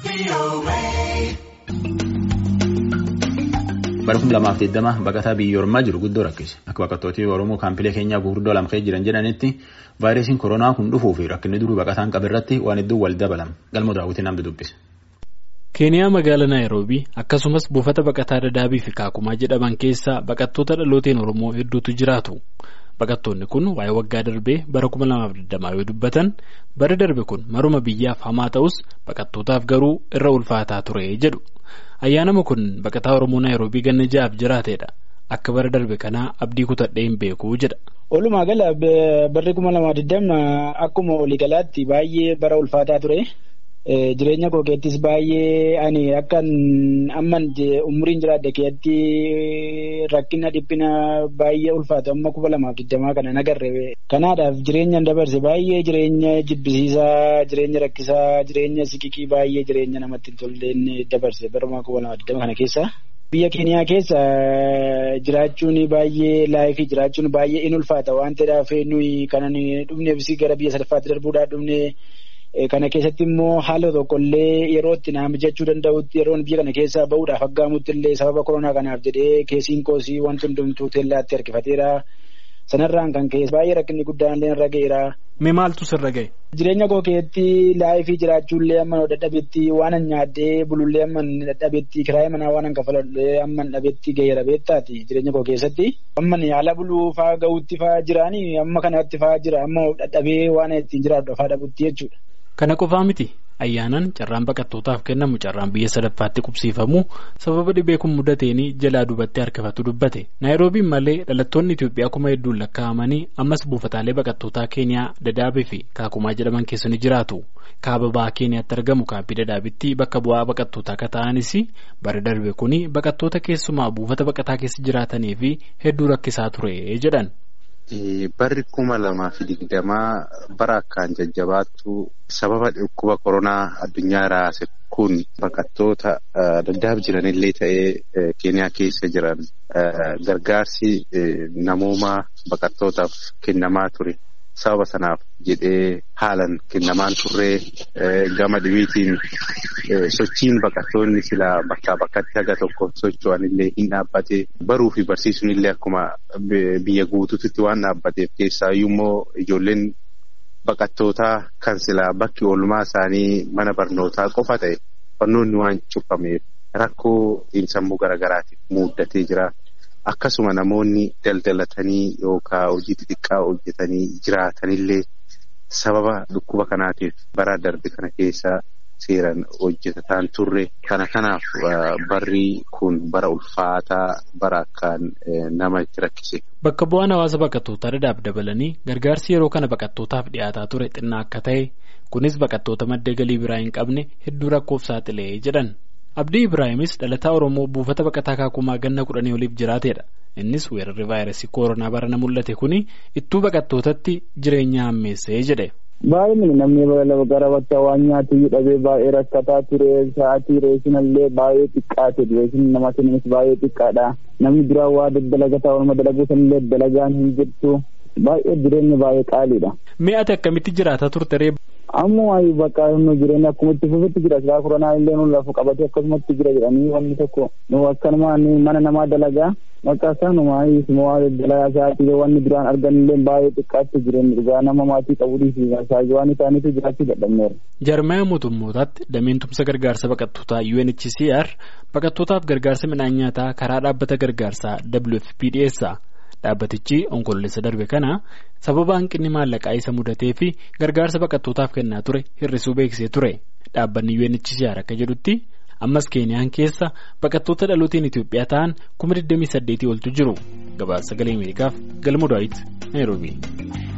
Bara 2020 baqataa biyya ormaa jiru guddoo rakkise. Akka baqattooti Oromoo kaampilee keenyaa guguddoo lamxee jiran jedhanitti vaayirasiin koronaa kun dhufuu fi rakkinni duruu baqataan qabirratti waan hedduu wal dabalame. Galma daawwitiin namni dubbise. Keeniyaa magaalaa Naayiroobii akkasumas buufata baqataa Dadaabii fi Kaakumaa jedhaman keessa baqattoota dhalooteen Oromoo hedduutu jiraatu. Baqattoonni kun waa'ee waggaa darbee bara 2020 yoo dubbatan bara darbe kun maruma biyyaaf hamaa ta'us baqattootaaf garuu irra ulfaataa ture jedhu. Ayyaanama kun baqataa Oromoo Naayiroobii ganna ja'aaf jiraatedha. Akka bara darbe kanaa abdii kutadhee hin beeku jedha. Walumaa gala barri 2020 akkuma waliigalaatti baay'ee bara ulfaataa ture. Jireenya koo keessattis baay'ee ani akkan amman umriin jiraadhe keessatti rakkina dhiphina baay'ee ulfaatu amma 2020 kana nagarre. Kanaadhaaf jireenya dabarse baay'ee jireenya jibbisiisaa, jireenya rakkisaa, jireenya siqiqii baay'ee jireenya namatti hin tolleen dabarse bara 2020 kana keessa. Biyya Keeniyaa keessa jiraachuun baay'ee laayifii jiraachuun baay'ee in ulfaata waan ta'eef nuyi kanan dhufneef gara biyya sadaffaatti darbuudhaan dhufne. Kana keessatti immoo haala tokkollee yeroo itti naam jechuu danda'utti yeroon biyya kana keessaa bahuudhaaf aggaamutti illee sababa koronaa kanaaf jedhee keessiin koosii wanti hundumtuu teellaatti harkifateera. Sanarraan kan keessa baay'ee rakkinni guddaan illee irra ga'eera. Mee maaltu sirra ga'e? Jireenya koo keessatti laayifii jiraachuullee amma dadhabetti waan an nyaaddee bulullee amma dadhabetti kiraayee manaa waan an kafalallee amma dhabetti ga'eera beektaati jireenya koo keessatti. Amma haala buluu fa'aa ga'uutti fa'aa jiraanii amma kanatti fa'aa jira amma dadhabee waan ittiin jiraadhu fa'aa dhabutti jechuudha. Kana qofaa miti ayyaanaan carraan baqattootaaf kennamu carraan biyya sadaffaatti qubsiifamu sababa dhibee kun mudateeni jalaa duubatti harkifatu dubbate. Naayiroobiin malee dhalattoonni Itoophiyaa kuma hedduun lakkaa'amanii ammas buufataalee baqattootaa Keeniyaa Dadaabii fi Kaakumaa jedhaman keessa ni jiraatu. Kaaba bahaa Keeniyaatti argamu kaampii Dadaabitti bakka bu'aa baqattootaa akka ta'anis bara darbe kuni baqattoota keessumaa buufata baqataa keessa jiraatanii fi hedduu rakkisaa ture jedhan. Barri 2020 bara akkaan jajjabaattu sababa dhukkuba koronaa addunyaa raase kun baqattoota Dadaab jiranillee ta'ee Keeniyaa keessa jiran gargaarsi namoomaa baqattootaaf kennamaa ture. Sababa sanaaf jedhee haalan kennamaan turree gama dhibiitiin sochiin baqattoonni silaa bakkaa bakkatti haga tokko socho'anillee hin dhaabbate baruu fi barsiisuun illee akkuma biyya guutuutti waan dhaabbateef keessaa immoo ijoolleen baqattootaa kan silaa bakki oolmaa isaanii mana barnootaa qofa ta'e barnoonni waan cufameef rakkoo xiinsammuu garaagaraatiif muuddatee jira. Akkasuma namoonni daldalatanii yookaan hojii xixiqqaa hojjetanii jiraatanillee sababa dhukkuba kanaatiif bara darbe kana keessa seeraan hojjetataan turre. Kanaaf barri kun bara ulfaataa bara akkaan nama itti rakkise. Bakka bu'aan hawaasa baqattootaa Dadaab dabalanii gargaarsi yeroo kana baqattootaaf dhiyaataa ture xinnaa akka ta'e kunis baqattoota madda galii biraa hin qabne hedduu rakkoof saaxilee jedhan. Abdii Ibraahimis dhalataa Oromoo buufata baqataa Kaakumaa ganna 10 oliif jiraatedha. Innis weerarri vaayirasii koronaa barana mul'ate kuni ittuu baqattootatti jireenya hammeessee jedhe. Baay'inni namni gara bakka waan nyaatu dhabee baay'ee rakkataa ture sa'aatii reesinallee baay'ee xiqqaate reesin nama kennis baay'ee xiqqaadha. Namni biraa waa daddalagataa waluma dalaguu sanillee dalagaan hin jirtu baay'ee jireenya baay'ee qaaliidha. Mee ati akkamitti jiraataa turte ree? Ammoo ayi bakka nu jireenya akkuma itti fufetti jira silaa koronaa illee nu lafu qabatee akkasumatti jira jedhanii wanni tokko nu akkanuma mana namaa dalagaa bakka isaanuma ismoo dalagaa isaatii wanni biraan arganillee baay'ee xiqqaatti jireenya dhugaa nama maatii qabuudhiif saayawaan isaaniitu jiraachuu dadhabneera. Jarmaya mootummootaatti dameen tumsa gargaarsa baqattootaa UNHCR baqattootaaf gargaarsa midhaan nyaataa karaa dhaabbata gargaarsaa WFP dhiyeessa. Dhaabbatichi onkololeessa darbe kana sababa hanqinni maallaqaa isa mudatee fi gargaarsa baqattootaaf kennaa ture hir'isuu beeksisee ture. Dhaabbanni UNHCR akka jedhutti ammas Keeniyaan keessa baqattoota dhalooteen Itoophiyaa ta'an 28,000 oltu jiru. Gabaasa Sagalee Ameerikaaf Galmoo Daawit Naayiroobii.